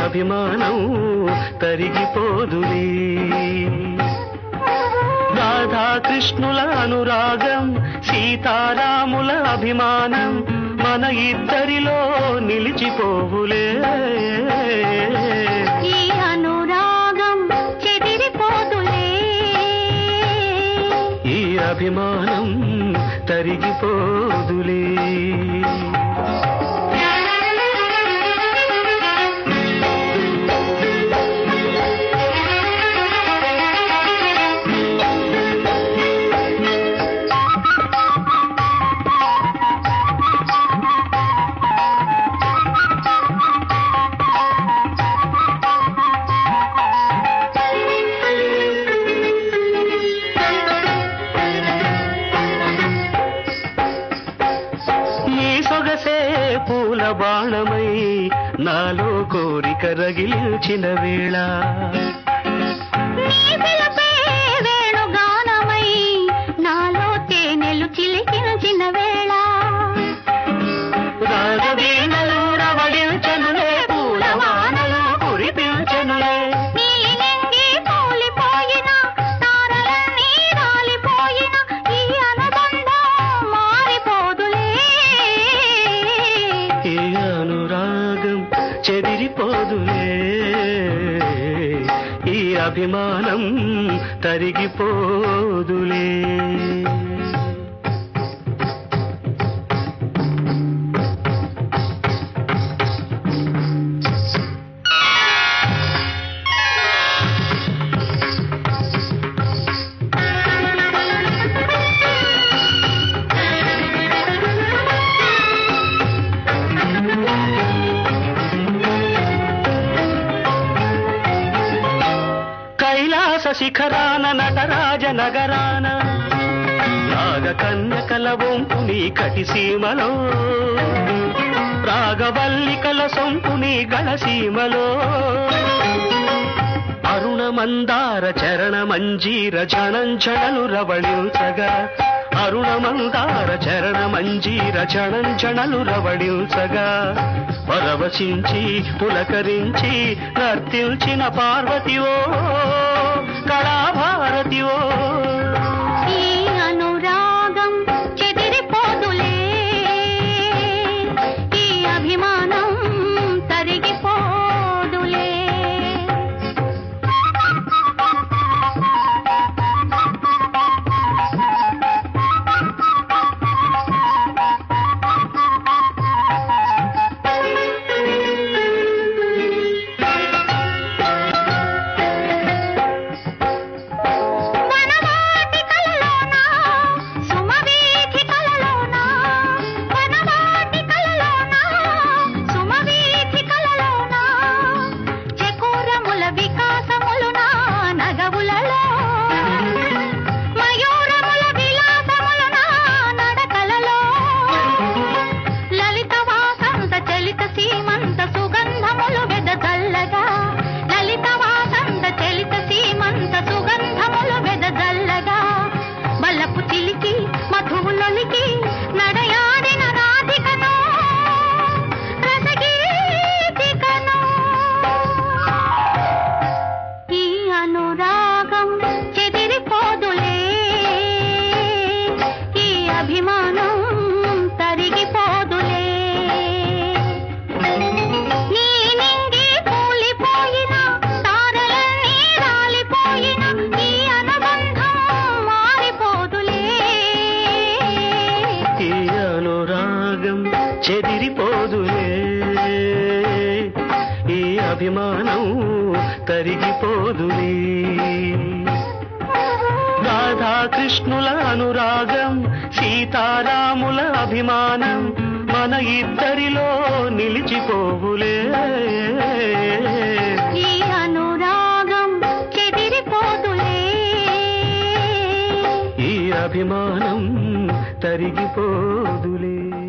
అభిమానం తరిగిపోదులే. రాధాకృష్ణుల అనురాగం, సీతారాముల అభిమానం మన ఇద్దరిలో నిలిచిపోవులే. ఈ అనురాగం చెదిరిపోదులే, ఈ అభిమానం తరిగిపోదులే. పూల బాణమై నాలో కోరిక రగిలించిన వేళ, వేణుగానమై నాలో తేనెలు చిలికించిన వేళ, రాగవీణలు రవళించనులే, పూల వానలు కురిపించనులే. నీలింగి కూలిపోయిన తారలన్నీ రాలిపోయిన ఈ అనుబంధం మారిపోదులే. ఈ అనురాగం చెదిరిపోదులే, ఈ అభిమానం తరిగిపోదులే. కైలాస శిఖరాన నటరాజ నగరాన నాగ కన్యకల వంపు నీ కటిసీమలో, రాగవల్లికల సొంపు నీ గళసీమలో, అరుణ మందార చరణ మంజీర ఝణంఝణలు రవళించగా, అరుణ మందార చరణ మంజీర ఝణంఝణలు రవళించగా, పరవశించి పులకరించి నర్తించిన పార్వతివో కళాభారతివో. ఈ అనురాగం చెదిరిపోదులే, ఈ అభిమానం తరిగిపోదులే. చెదిరిపోదులే, ఈ అభిమానం తరిగిపోదులే. రాధాకృష్ణుల అనురాగం, సీతారాముల అభిమానం మన ఇద్దరిలో నిలిచిపోవులే. ఈ అనురాగం చెదిరిపోదులే, ఈ అభిమానం తరిగిపోదులే.